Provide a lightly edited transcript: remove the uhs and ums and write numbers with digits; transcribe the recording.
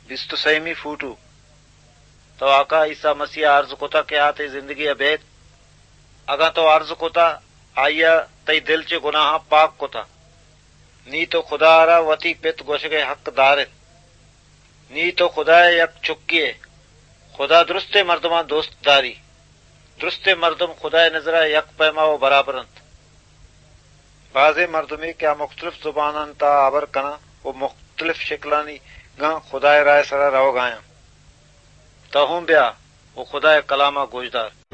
बिस्तु सहीमी फूटू तो आका ईसा मसीह अर्ज कोता के आते जिंदगी अबेद अगा तो अर्ज कोता आया तई दिल चे गुनाह पाक कोता नी तो खुदा आरा वती पित गोशगे हकदारित नी तो खुदा यक चुक्किए खुदा दुरुस्ते मर्दमा दोस्तदारी दुरुस्ते मर्दम खुदा नजरा यक पैमा व बराबरंत बाजे मर्दमी क्या मुख्तलिफ जुबानन ता आबर कना वो मुख्तलिफ शिकलानी गा खुदा राय सरा रहो गाया तहुम ब्या वो खुदा कलामा गोजदार